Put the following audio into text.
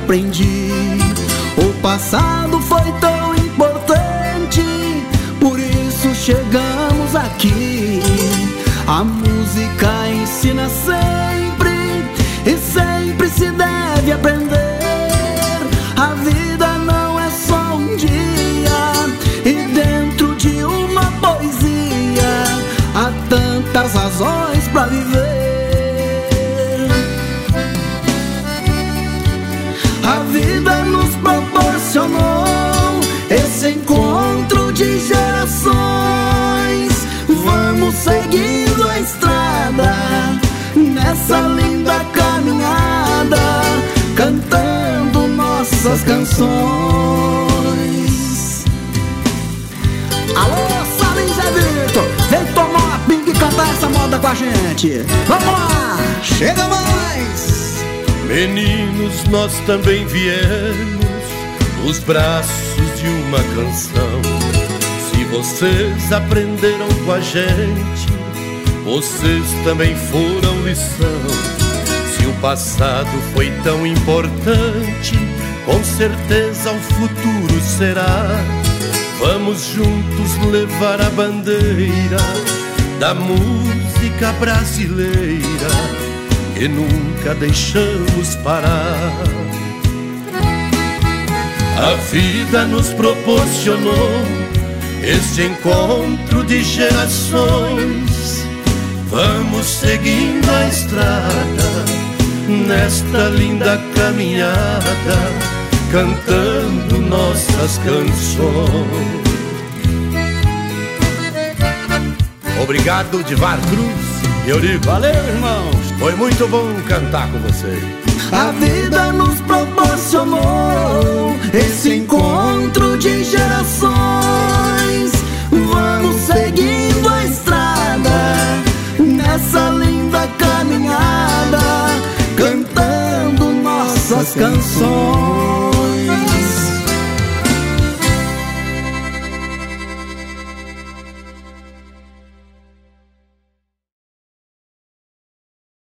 aprendi. O passado foi tão importante, por isso chegamos aqui. A música ensina sempre e sempre se deve aprender. A vida não é só um dia, e dentro de uma poesia há tantas razões pra viver. A vida nos proporcionou esse encontro de gerações. Vamos seguindo a estrada nessa linda caminhada, cantando nossas canções. Alô, Salim Zé Vitor, vem tomar uma pinga e cantar essa moda com a gente. Vamos lá, chega mais! Meninos, nós também viemos nos braços de uma canção. Se vocês aprenderam com a gente, vocês também foram lição. Se o passado foi tão importante, com certeza o futuro será. Vamos juntos levar a bandeira da música brasileira, e nunca deixamos parar. A vida nos proporcionou este encontro de gerações. Vamos seguindo a estrada nesta linda caminhada, cantando nossas canções. Obrigado, Divar Cruz. Eu digo, valeu, irmãos, foi muito bom cantar com vocês. A vida nos proporcionou esse encontro de gerações. Vamos seguindo a estrada nessa linda caminhada, cantando nossas canções.